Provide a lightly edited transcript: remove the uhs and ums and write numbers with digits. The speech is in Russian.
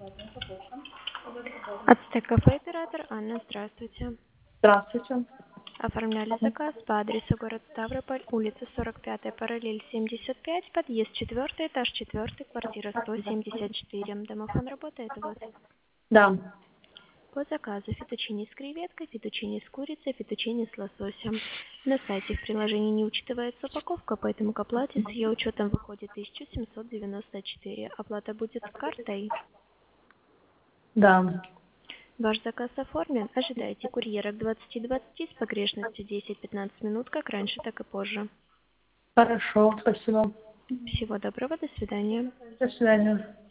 Ацтек кафе оператор Анна, здравствуйте. Здравствуйте. Оформляли заказ по адресу город Ставрополь, улица 45, параллель 75, подъезд 4, этаж 4, квартира 174. Домофон работает у вас? Да. По заказу фетучини с креветкой, фетучини с курицей, фетучини с лососем. На сайте в приложении не учитывается упаковка, поэтому к оплате с ее учетом выходит 1794. Оплата будет с картой. Да. Ваш заказ оформлен. Ожидайте курьера к 20:20 с погрешностью 10-15 минут, как раньше, так и позже. Хорошо, спасибо. Всего доброго, до свидания. До свидания.